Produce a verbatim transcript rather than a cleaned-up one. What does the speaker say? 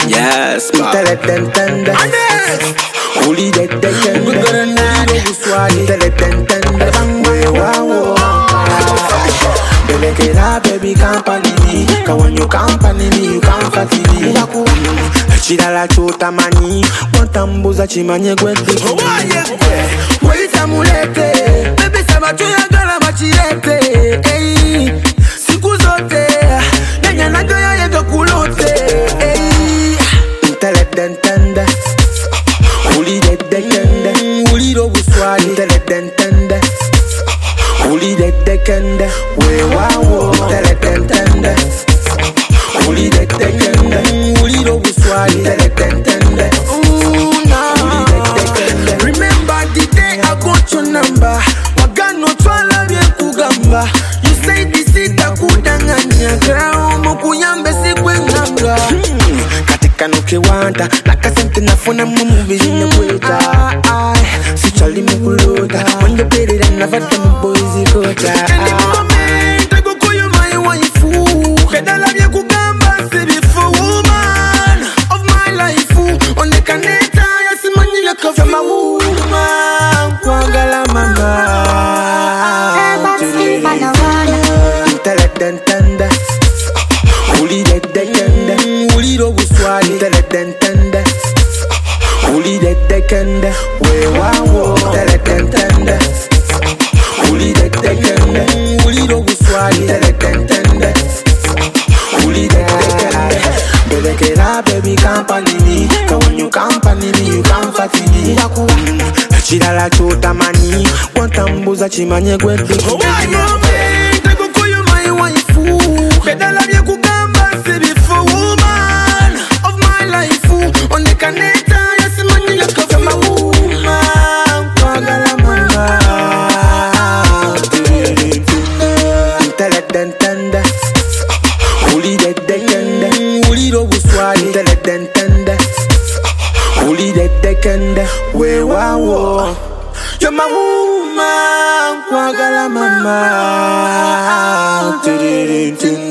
Yes, pa. Tell it ten tender. Holy dead dead tender. We gonna need it swally. Tell it ten tender. We wow. Beleke la baby company me. Cause when you company me, you comfort me. Chida la chota mani. Mwantambuza chimanye gwete. Waita mulete. Baby sabatu ya gala machirete. Hey, siku zote. Nenya na goya yeto kulote. Hey, tell it ten tender. Holy dead dead tender. Holy do buswali. Tell it ten tender. Holy dead dead tender. We wow. Tell it ten tender. Holy dead dead tender. Holy do buswali. Tell it ten tender. Ooh nah. Remember the day I got your number. Wagano twala vye kugamba. You say this is takudanganya. Grao mukuyambe sikwe nganga. Katika nuke wanda. Nakasente nafuna mumubi jine kweta. Sichali mukuloda. When you pay it and never done my boys you go down. Any moment I go call you my waifu. Bedala vye kugamba say before woman of my life. On the caneta yasimani ya cover my woman. Kwangala mama. Tell it ten tender. Holy dead dead tender. Holy do buswali. Tell it ten tender. Holy dead dead tender. We wow. Tell it ten tender. Holy dead dead tender. Holy do buswali. Tell it ten tender. Holy dead dead tender. Beleke la baby company me. Cause when you company me, you comfort me. Chida la chota mani. Mwantambuza chimanye gwete. Bedala vye kugamba say before woman of my life. On the caneta yasimani ya cover my woman. Kwagala mama. Tell it ten tender. Holy dead dead tender. Holy do buswali. Tell it ten tender. Holy dead dead tender. We wow. You're my woman. Kwagala mama.